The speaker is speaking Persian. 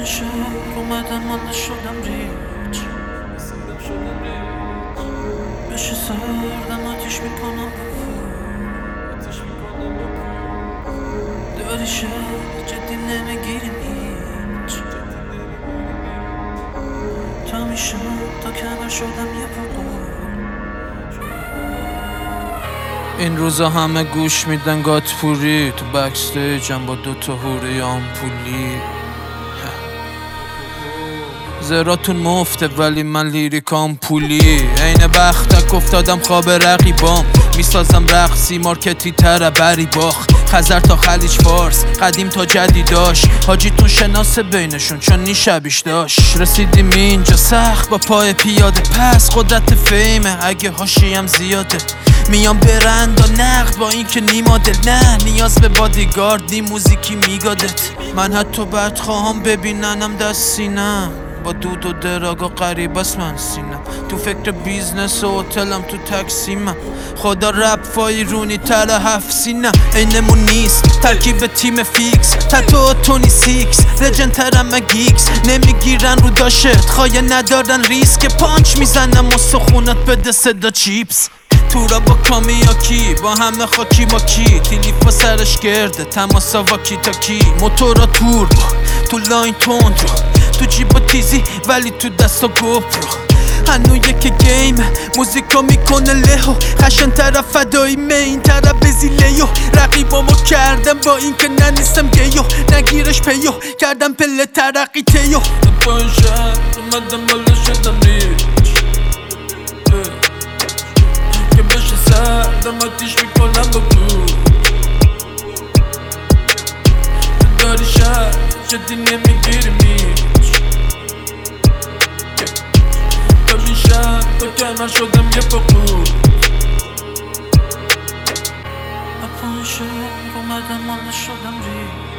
شهر اومدم مالا شدم ریچ بشه سردم آتیش میکنم داری شهر جدی نمیگیریم هیچ تا میشم تا کمر شدم یه پاقو این روزا همه گوش میدن گاتپوری تو بکستیجم با دوتا هوری آمپولی زراتون مفته ولی من لیریکام پولی عین بختک افتادم خواب رقیبام میسازم رقصی مارکتی تره بری باخ خزر تا خلیج فارس قدیم تا جدیداش حاجیتون شناسه بینشون چون نی شبیش داشت رسیدیم اینجا سخت با پای پیاده پس قدرت فیمه اگه حاشیه‌ام زیاده میام برند و نقد با این که نی مدل نه نیاز به بادیگارد نی موزیکی میگادت من حتی بد خواهم ببیننم دست سینم با دود و دراگا قریب است من سینم تو فکر بیزنس و هتلم تو تکسیمم خدا رپ فای رونی تر 7 سینم اینمون نیست ترکیب تیم فیکس تتو تونی سیکس لجن ترم گیکس نمیگیرن رو داشت خواهی ندارن ریسک پانچ میزنم و سخونت بده صدا چیپس تورا با کامیاکی با همه خاکی ماکی تیلیفا سرش گرده تماسا واکی تاکی موتورا توربو تو لاین تند رو تو جیبا تیزی ولی تو دستا گوپرو هنو یک گیم موزیکا میکنه لهو خشن طرف فدایی مین طرف بزیلیو رقیبامو کردم با این که ننیستم گیو نگیرش پیو کردم پله ترقی تیو با این شهر اومدم بالا شدم ریچ که بشه سردم آتیش میکنم با تو داری شهر جدی نمیگیریم هیچ تا میشم تا کمر شدم یه پاقو اپا این شهر اومدم مالا شدم ریچ